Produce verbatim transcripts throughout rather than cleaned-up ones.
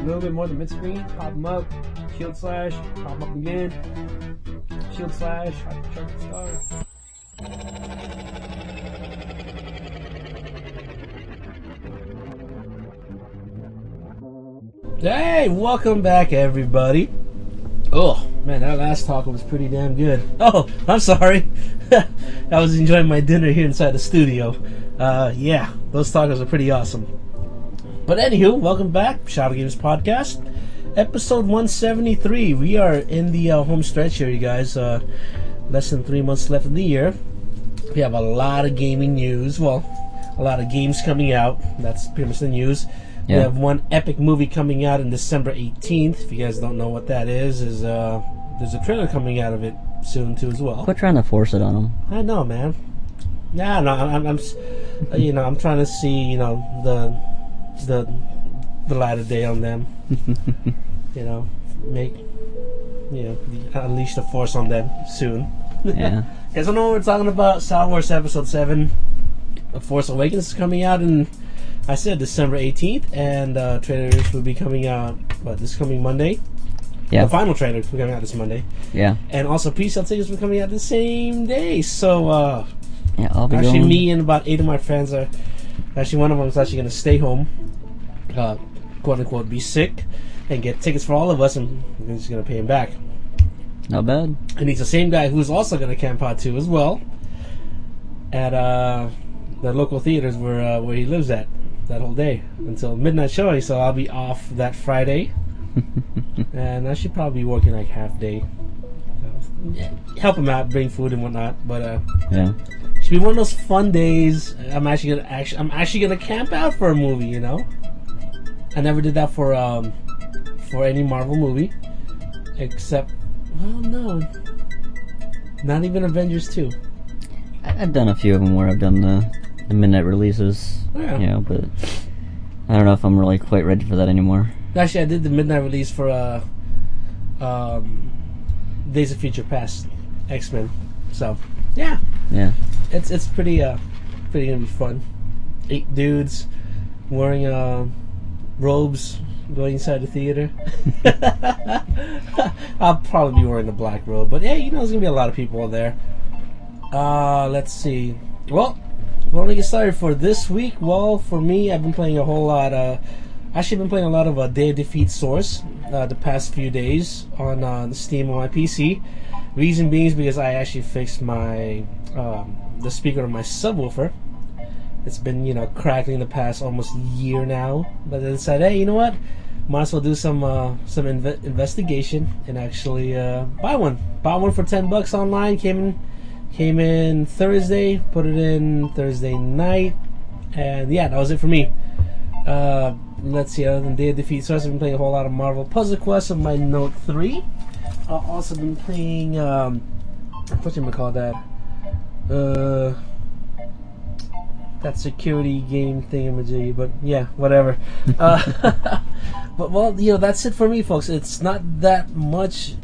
little bit more than mid-screen, pop them up, shield slash, pop them up again, shield slash, hypercharge star. Hey, welcome back everybody. Oh, man, that last talk was pretty damn good. Oh, I'm sorry. I was enjoying my dinner here inside the studio. Uh, yeah, those tacos are pretty awesome. But anywho, welcome back, Shadow Games Podcast, episode one seventy-three. We are in the uh, home stretch here, you guys. Uh, less than three months left in the year. We have a lot of gaming news. Well, a lot of games coming out. That's pretty much the news. Yeah. We have one epic movie coming out on December eighteenth. If you guys don't know what that is, is uh, there's a trailer coming out of it soon too as well. Quit trying to force it on them. I know, man. Yeah, no, I'm, I'm, I'm you know, I'm trying to see, you know, the, the, the light of day on them. You know, make, you know, the, unleash the force on them soon. Yeah. You guys don't know what we're talking about? Star Wars Episode Seven, The Force Awakens is coming out in, I said December eighteenth, and uh, trailers will be coming out, what, this coming Monday? Yeah. The final trailer will be coming out this Monday. Yeah. And also pre-sale tickets will be coming out the same day. So, uh, yeah, I'll be actually going. me and about eight of my friends are, actually one of them is actually going to stay home, uh, quote unquote, be sick, and get tickets for all of us, and we're just going to pay him back. Not bad. And he's the same guy who's also going to camp out too as well, at uh, the local theaters where uh, where he lives at. That whole day until midnight showing, so I'll be off that Friday, and I should probably be working like half day, so, help him out, bring food and whatnot. But uh, yeah, should be one of those fun days. I'm actually gonna actually I'm actually gonna camp out for a movie. You know, I never did that for um for any Marvel movie, except well no, not even Avengers two. I've done a few of them where I've done the, the midnight releases. Yeah. You know, but I don't know if I'm really quite ready for that anymore. Actually, I did the midnight release for uh, um, Days of Future Past, X-Men. So, yeah, Yeah. it's it's pretty uh, pretty gonna be fun. Eight dudes wearing uh, robes going inside the theater. I'll probably be wearing a black robe, but yeah, you know, there's gonna be a lot of people there. Uh, let's see. Well. When we get started for this week, well, for me, I've been playing a whole lot. Uh, actually, been playing a lot of uh, Day of Defeat Source uh, the past few days on uh, the Steam on my P C. Reason being is because I actually fixed my um, the speaker of my subwoofer. It's been, you know, crackling the past almost year now. But then said, hey, you know what? Might as well do some uh, some inve- investigation and actually uh, buy one. Bought one for ten bucks online. Came in. Came in Thursday, put it in Thursday night, and yeah, that was it for me. Uh, let's see, other than Day of Defeat Source, I've been playing a whole lot of Marvel Puzzle Quest on my Note three. I've also been playing, um, what you call that? Uh, that security game thingamajiggy, but yeah, whatever. uh, but well, you know, that's it for me, folks. It's not that much,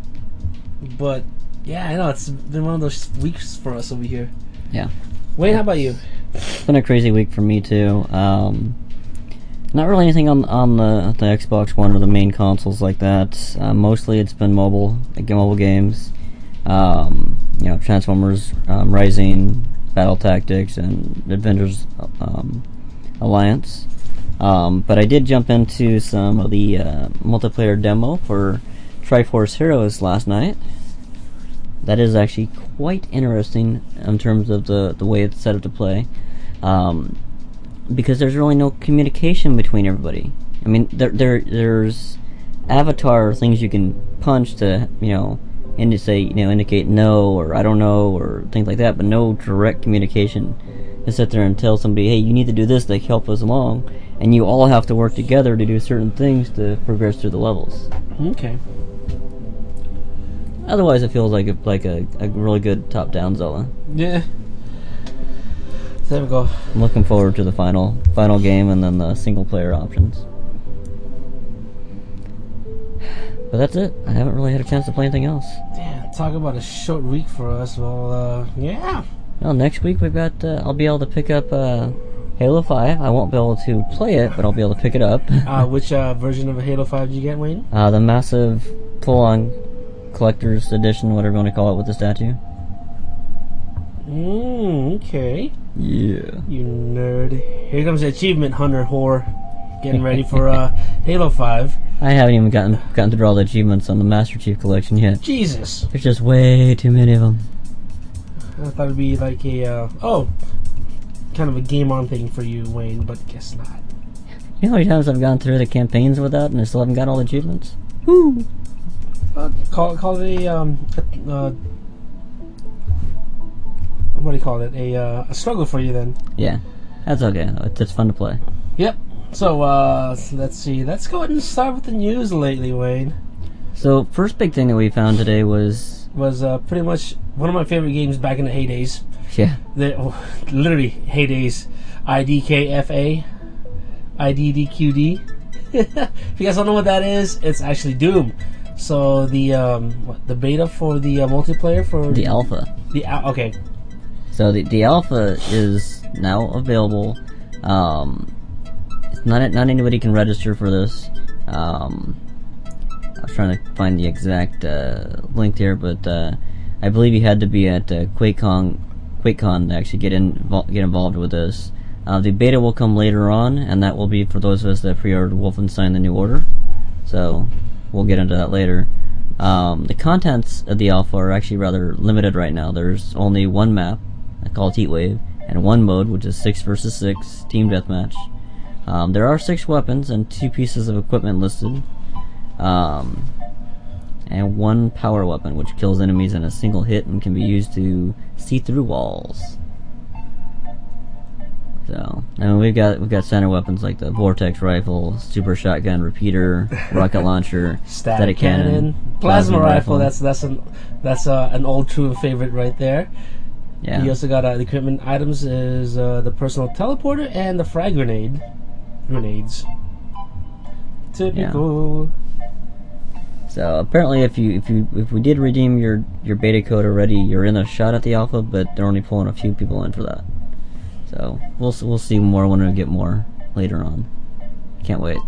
but yeah, I know, it's been one of those weeks for us over here. Yeah. Wayne, how about you? It's been a crazy week for me too. Um, not really anything on on the the Xbox One or the main consoles like that. Uh, mostly it's been mobile, like mobile games. Um, you know, Transformers, um, Rising, Battle Tactics, and Avengers um, Alliance. Um, but I did jump into some of the uh, multiplayer demo for Triforce Heroes last night. That is actually quite interesting in terms of the, the way it's set up to play, um, because there's really no communication between everybody. I mean, there, there there's avatar things you can punch to, you know, and to say, you know, indicate no or I don't know or things like that, but no direct communication to sit there and tell somebody, hey, you need to do this to help us along, and you all have to work together to do certain things to progress through the levels. Okay. Otherwise, it feels like a, like a, a really good top-down Zelda. Yeah. There we go. I'm looking forward to the final final game and then the single-player options. But that's it. I haven't really had a chance to play anything else. Damn, talk about a short week for us. Well, uh, yeah. Well, next week we've got. Uh, I'll be able to pick up uh, Halo five. I won't be able to play it, but I'll be able to pick it up. uh, which uh, version of Halo five did you get, Wayne? Uh, the massive full-on collector's edition, whatever you want to call it, with the statue. Mmm, okay. Yeah. You nerd. Here comes the achievement hunter whore. Getting ready for uh, Halo five. I haven't even gotten gotten through all the achievements on the Master Chief Collection yet. Jesus. There's just way too many of them. I thought it'd be like a, uh, oh, kind of a game on thing for you, Wayne, but guess not. You know how many times I've gone through the campaigns with that and I still haven't got all the achievements? Woo! Uh, call, call it a, um, a, uh, what do you call it? A, uh, a struggle for you then. Yeah, that's okay. It's, it's fun to play. Yep. So, uh, let's see. Let's go ahead and start with the news lately, Wayne. So, first big thing that we found today was... Was, uh, pretty much one of my favorite games back in the heydays. Yeah. The, oh, literally, heydays. I D K F A. I D D Q D. If you guys don't know what that is, it's actually Doom. So, the, um, what, the beta for the uh, multiplayer for... The alpha. The, uh, okay. So, the, the alpha is now available. Um... Not not anybody can register for this. Um, I was trying to find the exact uh, link here, but uh, I believe you had to be at uh, QuakeCon, QuakeCon to actually get in get involved with this. Uh, the beta will come later on, and that will be for those of us that pre-ordered Wolfenstein: The New Order. So we'll get into that later. Um, the contents of the alpha are actually rather limited right now. There's only one map, called Heatwave, and one mode, which is six versus six team deathmatch. Um, there are six weapons and two pieces of equipment listed, um, and one power weapon which kills enemies in a single hit and can be used to see through walls. So, I mean, we've got we've got center weapons like the Vortex rifle, super shotgun, repeater, rocket launcher, static, static cannon, cannon, plasma, plasma rifle. rifle. That's that's an that's uh, an old true favorite right there. Yeah. You also got uh, the equipment items is uh, the personal teleporter and the frag grenade. Grenades. Typical. Yeah. So apparently, if you if you if we did redeem your your beta code already, you're in a shot at the alpha, but they're only pulling a few people in for that. So we'll we'll see more when we get more later on. Can't wait.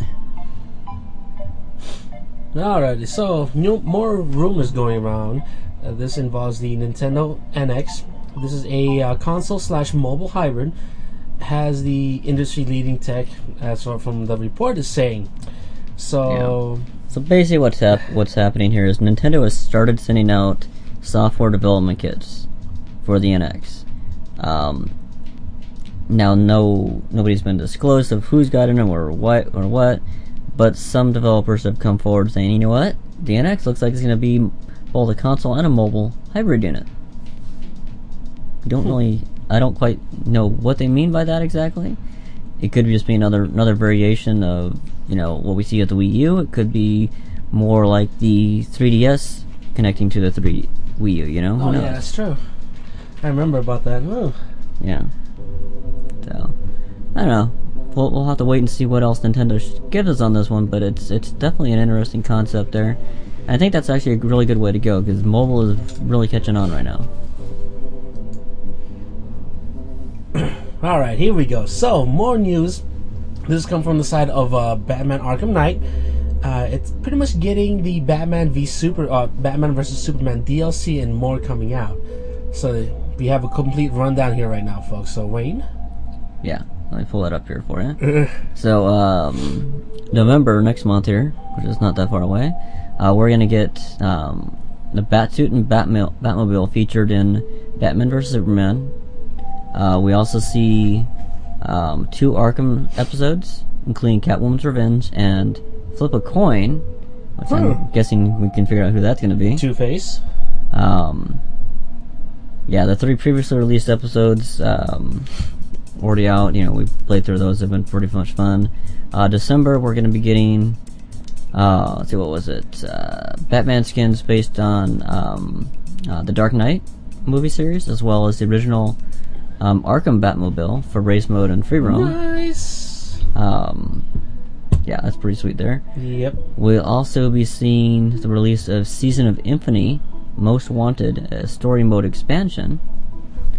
Alrighty, so new, more rumors going around. Uh, this involves the Nintendo N X. This is a uh, console slash mobile hybrid. Has the industry-leading tech, as well from the report is saying. So, yeah. So basically, what's hap- what's happening here is Nintendo has started sending out software development kits for the N X. Um, now, no nobody's been disclosed of who's gotten them or what or what, but some developers have come forward saying, you know what, the N X looks like it's going to be both a console and a mobile hybrid unit. We don't really. I don't quite know what they mean by that exactly. It could just be another another variation of, you know, what we see at the Wii U. It could be more like the three D S connecting to the three Wii U, you know? Oh, yeah, that's true. I remember about that. Ooh. Yeah. So, I don't know. We'll, we'll have to wait and see what else Nintendo sh- gives us on this one, but it's it's definitely an interesting concept there. And I think that's actually a really good way to go, because mobile is really catching on right now. Alright, here we go. So, more news. This comes from the side of uh, Batman Arkham Knight. Uh, it's pretty much getting the Batman v Super, uh, Batman versus Superman D L C and more coming out. So, we have a complete rundown here right now, folks. So, Wayne? Yeah, let me pull that up here for you. So, um, November, next month here, which is not that far away, uh, we're going to get um, the Batsuit and Batmo- Batmobile featured in Batman versus Superman. Uh, we also see um, two Arkham episodes, including Catwoman's Revenge and Flip a Coin, which I'm Hmm. guessing we can figure out who that's going to be. Two-Face. Um, yeah, the three previously released episodes um, already out. You know, we played through those; have been pretty much fun. Uh, December, we're going to be getting. Uh, let's see, what was it? Uh, Batman skins based on um, uh, the Dark Knight movie series, as well as the original um, Arkham Batmobile for race mode and free roam. Nice. Um, yeah, that's pretty sweet there. Yep. We'll also be seeing the release of Season of Infamy, Most Wanted, a story mode expansion.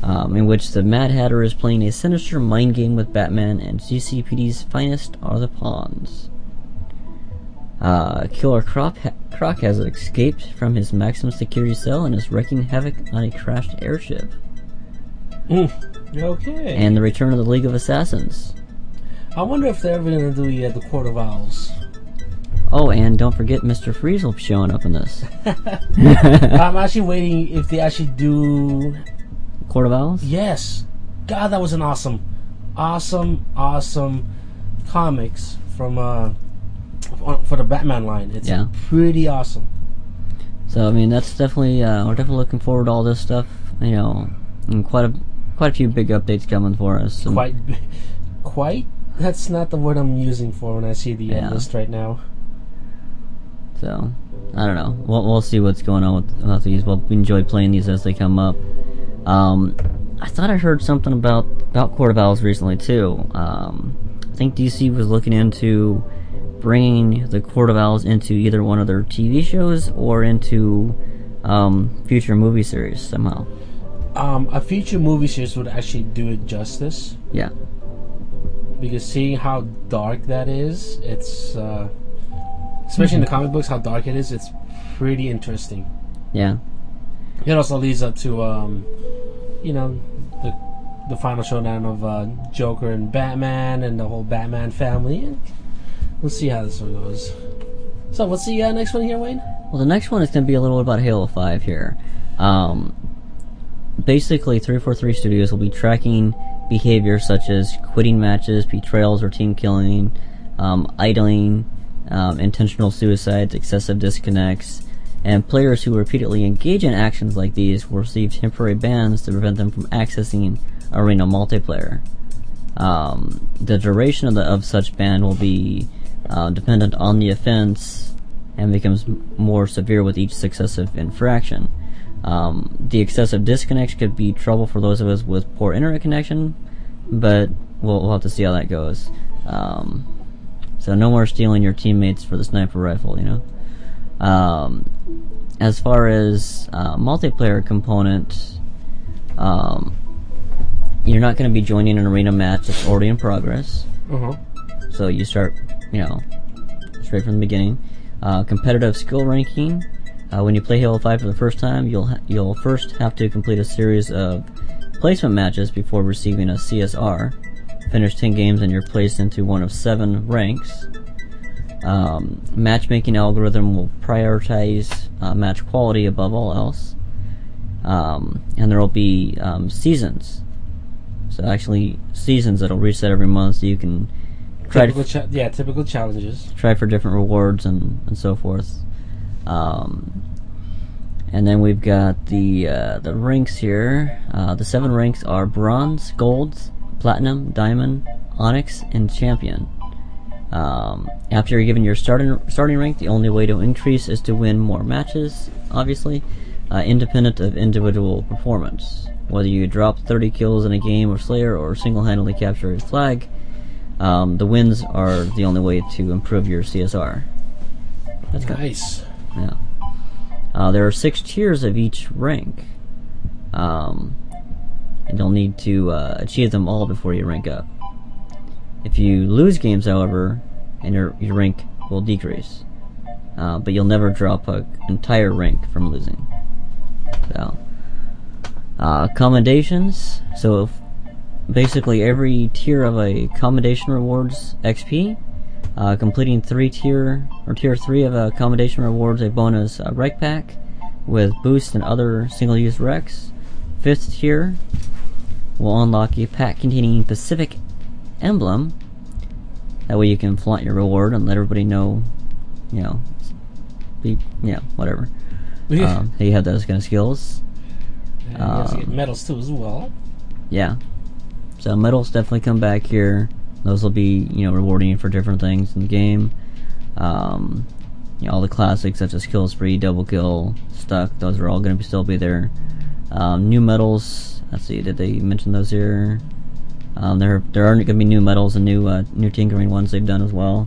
um, in which the Mad Hatter is playing a sinister mind game with Batman, and C C P D's finest are the pawns. Uh, Killer Croc, ha- Croc has escaped from his maximum security cell and is wreaking havoc on a crashed airship. Mm, okay. And the return of the League of Assassins. I wonder if they're ever going to do uh, the Court of Owls. Oh, and don't forget Mister Freeze will be showing up in this. I'm actually waiting if they actually do... Court of Owls? Yes. God, that was an awesome, awesome, awesome comics from... Uh, for the Batman line. It's yeah. pretty awesome. So I mean, that's definitely uh, we're definitely looking forward to all this stuff. You know, and quite a quite a few big updates coming for us. And quite, quite. That's not the word I'm using for when I see the yeah. uh, list right now. So I don't know. We'll we'll see what's going on with, with these. We'll enjoy playing these as they come up. Um, I thought I heard something about about Court of Owls recently too. Um, I think D C was looking into bringing the Court of Owls into either one of their T V shows or into um, future movie series somehow. Um, a future movie series would actually do it justice. Yeah. Because seeing how dark that is, it's uh, especially mm-hmm. in the comic books, how dark it is, it's pretty interesting. Yeah. It also leads up to, um, you know, the the final showdown of uh, Joker and Batman and the whole Batman family. We'll see how this one goes. So, what's the uh, next one here, Wayne? Well, the next one is going to be a little about Halo five here. Um, basically, three forty-three Studios will be tracking behavior such as quitting matches, betrayals or team killing, um, idling, um, intentional suicides, excessive disconnects, and players who repeatedly engage in actions like these will receive temporary bans to prevent them from accessing arena multiplayer. Um, the duration of, the, of such ban will be Uh, dependent on the offense and becomes m- more severe with each successive infraction. Um, the excessive disconnects could be trouble for those of us with poor internet connection, but we'll, we'll have to see how that goes. Um, so no more stealing your teammates for the sniper rifle, you know. Um, as far as uh, multiplayer component, um, you're not going to be joining an arena match that's already in progress. Uh-huh. So you start, you know, straight from the beginning. Uh, competitive skill ranking. Uh, when you play Halo five for the first time, you'll ha- you'll first have to complete a series of placement matches before receiving a C S R. Finish ten games and you're placed into one of seven ranks. Um, matchmaking algorithm will prioritize uh, match quality above all else. Um, and there will be um, seasons. So actually, seasons that'll reset every month, so you can try typical to cha- yeah, typical challenges. Try for different rewards and, and so forth. Um, and then we've got the uh, the ranks here. Uh, the seven ranks are Bronze, Gold, Platinum, Diamond, Onyx, and Champion. Um, after you're given your starting starting rank, the only way to increase is to win more matches, obviously, uh, independent of individual performance. Whether you drop thirty kills in a game or Slayer or single-handedly capture a flag, um, the wins are the only way to improve your C S R. That's nice. Good. Yeah. Uh, there are six tiers of each rank, um, and you'll need to uh, achieve them all before you rank up. If you lose games, however, and your your rank will decrease, uh, but you'll never drop an entire rank from losing. So, uh, commendations. So, if basically every tier of a commendation rewards X P. Uh, completing three tier or tier three of a commendation rewards a bonus uh, rec pack with boost and other single-use recs. Fifth tier will unlock a pack containing Pacific Emblem. That way you can flaunt your reward and let everybody know, you know, be, yeah, whatever. um, you have those kind of skills. And you also get medals too as well. Yeah. So medals definitely come back here. Those will be, you know, rewarding you for different things in the game. Um, you know, all the classics such as Kill Spree, Double Kill, Stuck, those are all going to be still be there. Um, new medals, let's see, did they mention those here? Um, there there are going to be new medals and new uh, new tinkering ones they've done as well.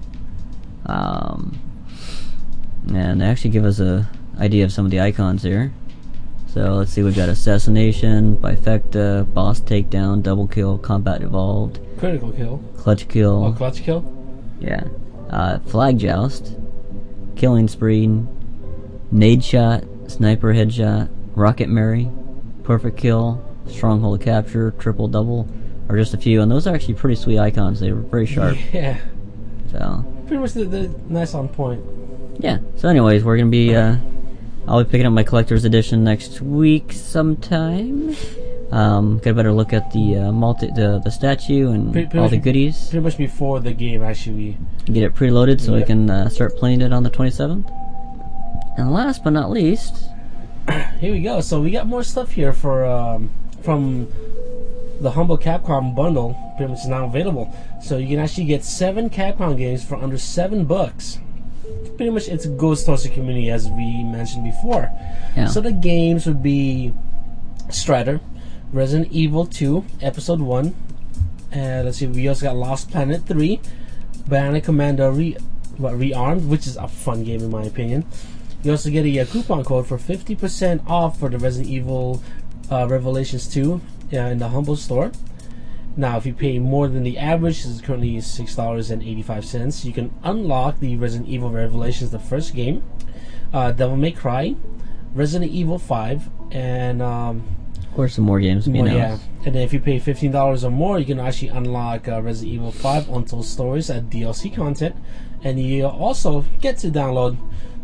Um, and they actually give us a idea of some of the icons here. So let's see, we've got Assassination, Bifecta, Boss Takedown, Double Kill, Combat Evolved, Critical Kill. Clutch Kill. Oh, Clutch Kill? Yeah. Uh, Flag Joust, Killing Spree, Nade Shot, Sniper Headshot, Rocket Mary, Perfect Kill, Stronghold Capture, Triple Double, are just a few, and those are actually pretty sweet icons. They were very sharp. Yeah. So. Pretty much the, the nice on point. Yeah. So anyways, we're going to be, uh, I'll be picking up my collector's edition next week sometime. Um, get a better look at the uh, multi, the, the statue and pretty, pretty all much, the goodies. Pretty much before the game, actually. Get it preloaded so yeah. I can uh, start playing it on the twenty-seventh. And last but not least, here we go. So we got more stuff here for um, from the Humble Capcom bundle. Pretty much is now available. So you can actually get seven Capcom games for under seven bucks. Pretty much it goes towards the community, as we mentioned before. yeah. So the games would be Strider, Resident Evil two, Episode one. And let's see, we also got Lost Planet three, Bionic Commando Re- what, Rearmed, which is a fun game in my opinion. You also get a, a coupon code for fifty percent off for the Resident Evil uh, Revelations two uh, in the Humble store. Now, if you pay more than the average, this is currently six dollars and eighty-five cents, you can unlock the Resident Evil Revelations, the first game, uh, Devil May Cry, Resident Evil five, and um, of course some more games to be well, announced. yeah. And then if you pay fifteen dollars or more, you can actually unlock uh, Resident Evil five Untold Stories as D L C content, and you also get to download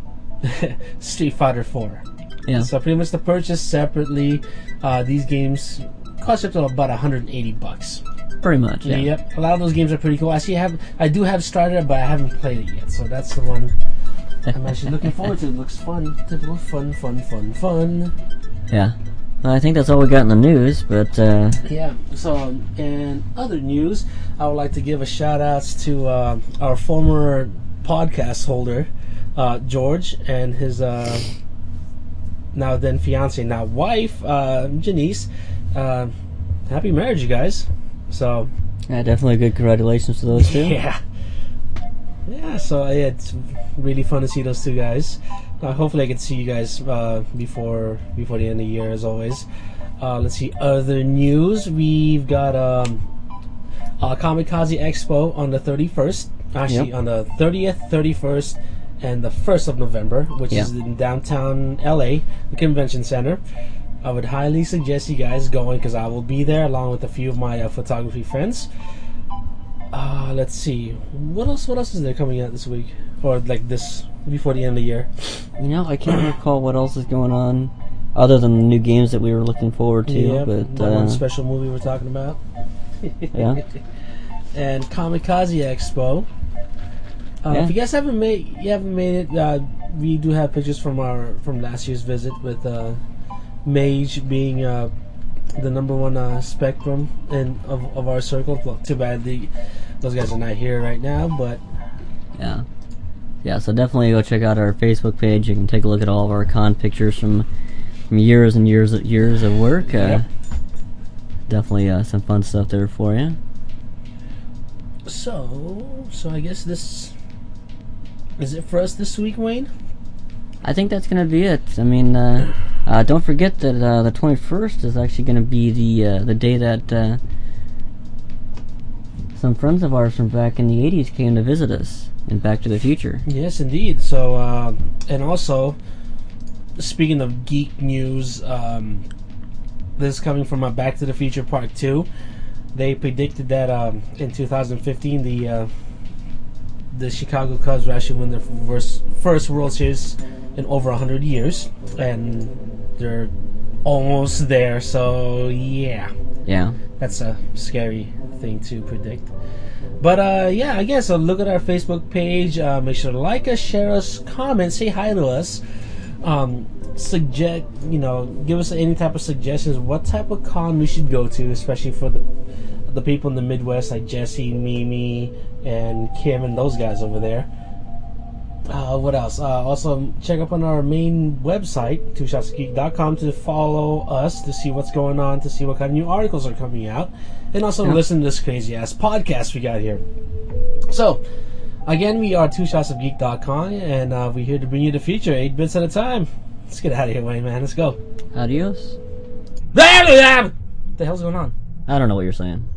Street Fighter four. Yeah. So pretty much to purchase separately, uh, these games cost up to about one hundred eighty bucks. Pretty much, yeah. Yep. A lot of those games are pretty cool. I actually have, I do have Strider, but I haven't played it yet. So that's the one I'm actually looking forward to. It looks fun. Typical fun, fun, fun, fun. Yeah. Well, I think that's all we got in the news, but uh, Yeah. So in other news, I would like to give a shout outs to uh, our former podcast holder, uh, George, and his uh, now then fiance, now wife, uh, Janice. Uh, happy marriage, you guys. So yeah, definitely good congratulations to those two. yeah, yeah. So yeah, it's really fun to see those two guys. Uh, hopefully, I can see you guys uh, before before the end of the year, as always. Uh, let's see other news. We've got um, uh, Kamikaze Expo on the thirty-first. Actually, Yep. on the thirtieth, thirty-first, and the first of November, which Yeah. is in downtown L A, the convention center. I would highly suggest you guys going because I will be there along with a few of my uh, photography friends. Uh, let's see. What else? What else is there coming out this week, or like this before the end of the year? You know, I can't recall what else is going on other than the new games that we were looking forward to. Yeah, but that uh, one special movie we're talking about. yeah, And Kamikaze Expo. Uh, Yeah. If you guys haven't made, you haven't made it. Uh, we do have pictures from our from last year's visit with uh, Mage being uh, the number one uh, Spectrum in of, of our circle. Well, too bad the those guys are not here right now, but yeah, yeah. So definitely go check out our Facebook page. You can take a look at all of our con pictures from from years and years of years of work. Uh, Yep. Definitely uh, some fun stuff there for you. so so I guess this is it for us this week, Wayne. I think that's gonna be it. I mean, uh, uh, don't forget that uh, the twenty-first is actually gonna be the uh, the day that uh, some friends of ours from back in the eighties came to visit us in Back to the Future. Yes, indeed. So, uh, and also, speaking of geek news, um, this is coming from uh, Back to the Future Part two. They predicted that um, in two thousand fifteen, the uh, the Chicago Cubs would actually win their first, first World Series in over one hundred years. And they're almost there, so yeah. Yeah. That's a scary thing to predict. But uh, yeah, I guess so. Look at our Facebook page. Uh, make sure to like us, share us, comment, say hi to us. Um, suggest, you know, give us any type of suggestions. What type of con we should go to, especially for the the people in the Midwest, like Jesse, Mimi, and Kim, and those guys over there. Uh, what else? Uh, also, check up on our main website, two shots of geek dot com, to follow us, to see what's going on, to see what kind of new articles are coming out, and also Yeah. listen to this crazy-ass podcast we got here. So, again, we are two shots of geek dot com, and uh, we're here to bring you the future, eight bits at a time. Let's get out of here, Wayne, man. Let's go. Adios. What the hell's going on? I don't know what you're saying.